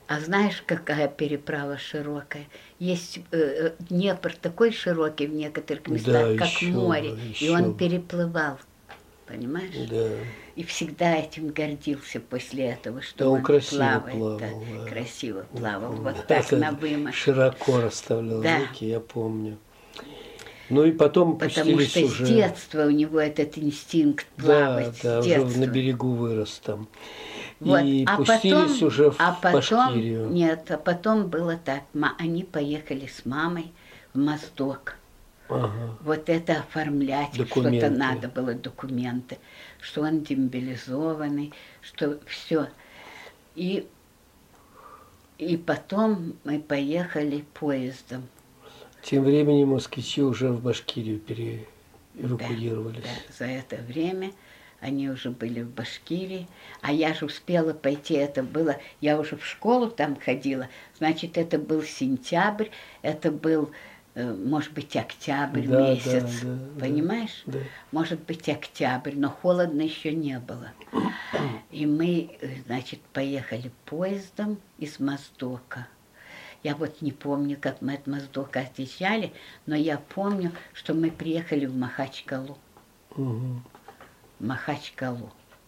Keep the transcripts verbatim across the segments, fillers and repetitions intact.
А знаешь, какая переправа широкая? Есть э, Днепр такой широкий в некоторых местах, Да, как еще море, бы, и еще он бы. переплывал, понимаешь? Да. И всегда этим гордился после этого, что Да, он он красиво плавает-то, плавал, да. красиво Я плавал, помню. вот так Это на вымаш. широко расставлял Да, руки, я помню. Ну и потом потому пустились что с уже, детства у него этот инстинкт да, плавать, с да, уже на детства. берегу вырос там. Вот, И а пустились потом, уже а в потом, Башкирию. нет, а потом было так, ма- они поехали с мамой в Моздок. Ага, Вот это оформлять, что-то документы. надо было, документы, что он демобилизованный, что все. И, и потом мы поехали поездом. Тем временем москвичи уже в Башкирию Да, переэвакуировались. да, за это время они уже были в Башкирии, а я же успела пойти, это было, я уже в школу там ходила, значит, это был сентябрь, это был, э, может быть, октябрь Да, да, месяц, да, понимаешь? да, Может быть, октябрь, но холодно еще не было. И мы, э, значит, поехали поездом из Моздока. Я вот не помню, как мы от Моздока отъезжали, но я помню, что мы приехали в Махачкалу. да. Угу. Махачкалу.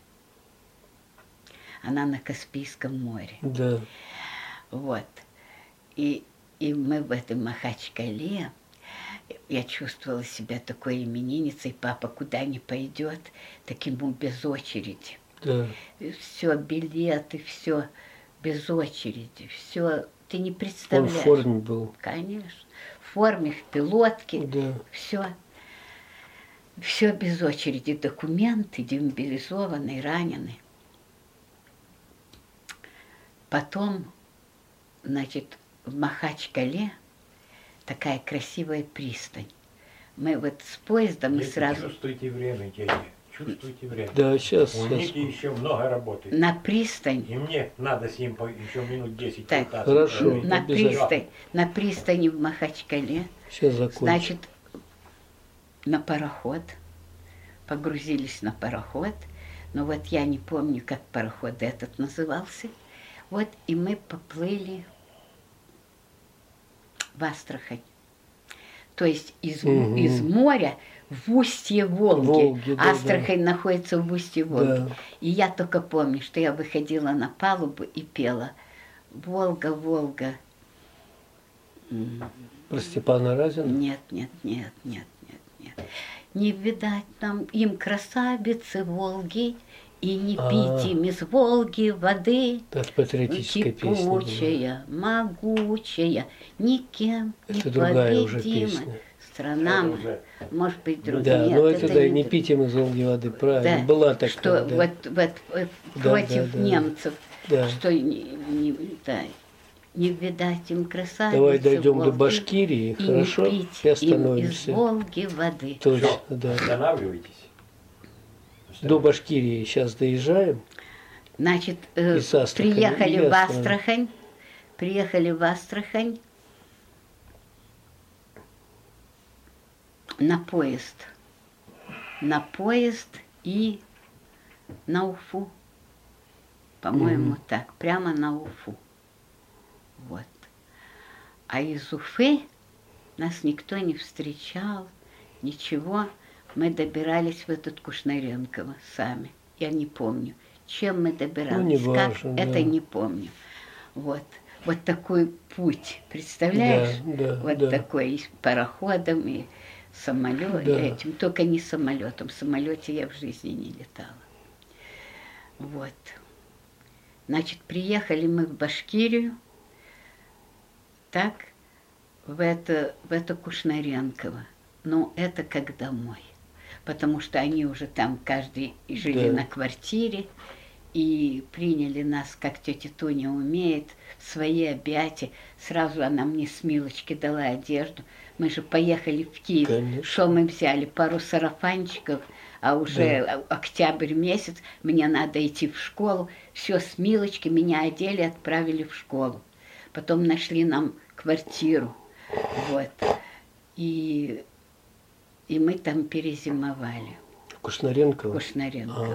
Она на Каспийском море. Да. Вот. И, и мы в этой Махачкале, я чувствовала себя такой именинницей, папа куда ни пойдет, так ему без очереди. Да. Все, билеты, все без очереди, все, ты не Он в представляешь. форме был. Конечно. В форме, в пилотке, Да. все. Все без очереди, документы, демобилизованный, раненый. Потом, значит, в Махачкале такая красивая пристань. Мы вот с поездом мы Дети, сразу чувствуйте время, дети. Чувствуйте время. Да, сейчас. У Ники еще много работы. на пристань, И мне надо с ним по- еще минут десять. Так, пятнадцать хорошо. провести. на обязательно. пристань, на пристани в Махачкале, Сейчас закончим. значит, на пароход, погрузились на пароход, но вот я не помню, как пароход этот назывался. Вот и мы поплыли в Астрахань. То есть из, Мгм. из моря в устье Волги. Волги, да, Астрахань находится в устье Волги. Да. И я только помню, что я выходила на палубу и пела «Волга, Волга». М, Про Степана Разина? Нет, нет, нет, нет, нет, нет. Не видать нам им красавицы Волги, и не А. пить им из Волги воды. Это патриотическая песня была. Кипучая, могучая, никем не Это другая уже победима. песня. Страна, Это моя, уже- может быть, другая. Да, Нет, но это, да, и не друг- пить им из Волги воды, правильно. Да, Была такая, что да. вот, вот, э, Да, против да, да. немцев, Да. что не, не, да, не видать им красавицы Давай дойдем до Волги, Башкирии, и хорошо? не пить И им из остановимся. Волги воды. Точно, Всё, да. Останавливайтесь. До Башкирии сейчас доезжаем. Значит, э, Из Астрахани, приехали или в Астрахань? Астрахань, приехали в Астрахань на поезд, на поезд и на Уфу, по-моему, Мгм. так, прямо на Уфу, вот. А из Уфы нас никто не встречал, ничего. Мы добирались в этот Кушнаренково сами. Я не помню, чем мы добирались, Ну, не как, важно, это да. не помню. Вот, вот такой путь, представляешь? Да, да, вот да. такой и с пароходом, и самолетом, Да. этим, только не самолетом. В самолете я в жизни не летала. Вот. Значит, приехали мы в Башкирию, так, в это, в это Кушнаренково. Ну, это как домой. Потому что они уже там каждый жили Да. на квартире и приняли нас, как тетя Туня умеет, в свои объятия. Сразу она мне с Милочки дала одежду. Мы же поехали в Киев. Конечно. Что мы взяли? Пару сарафанчиков, а уже октябрь месяц, мне надо идти в школу. Все с Милочки меня одели, отправили в школу. Потом нашли нам квартиру. Вот. И, и мы там перезимовали. Кушнаренкова? Кушнаренко. Ага.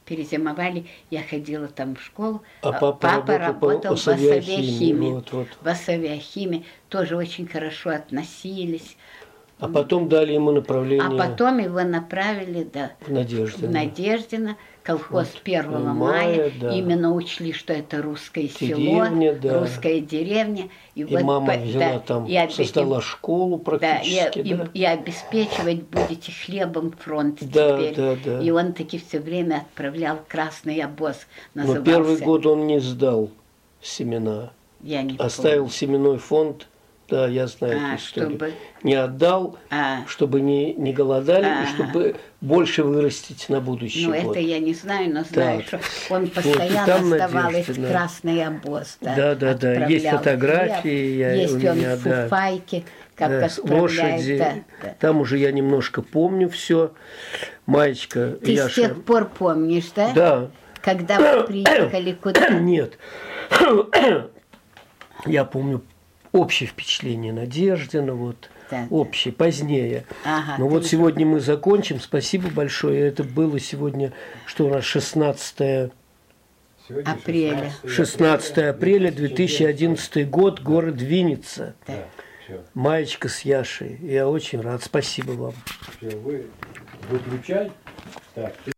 перезимовали, я ходила там в школу. А папа работал по в авиахимии, авиахимии. вот, вот. В авиахимии тоже очень хорошо относились. А потом дали ему направление А потом его направили, да, в Надеждино. в Надеждино, колхоз Вот. первого Мая, мая. да. Именно учли, что это русское Деревня, село, да. русская деревня. И вот мама по- взяла да, там, и обе- создала школу Да, и, практически, и- да? и обеспечивать будете хлебом фронт Да, теперь. да, да. И он таки все время отправлял красный обоз, Но назывался. первый год он не сдал семена. Я не Оставил помню. семенной фонд, да, я знаю А, эту историю. чтобы- Не отдал, А, чтобы не, не голодали, Ага. и чтобы больше вырастить на будущий ну, год. это я не знаю, но знаю, Так. что он и постоянно там оставалось Надеждина. красный обоз. Да, Да, да, да. Есть отправлял фотографии, хлеб, я- есть у он меня, в да. фуфайке, как Да, с отправляет. лошади. Да, да. Там уже я немножко помню все. Маечка, Ты Яша. с тех пор помнишь, да? Да. Когда вы приехали куда? Нет. Я помню общее впечатление Надеждина, вот. Да, да. Общее, позднее. Ага, Ну ты вот уже- сегодня мы закончим. Спасибо большое. Это было сегодня, что у нас шестнадцатое Сегодня Апреля. шестнадцатое апреля две тысячи одиннадцатый год, город Винница. Да, все. Маечка с Яшей. Я очень рад. Спасибо вам. Все, вы выключай. Так, ты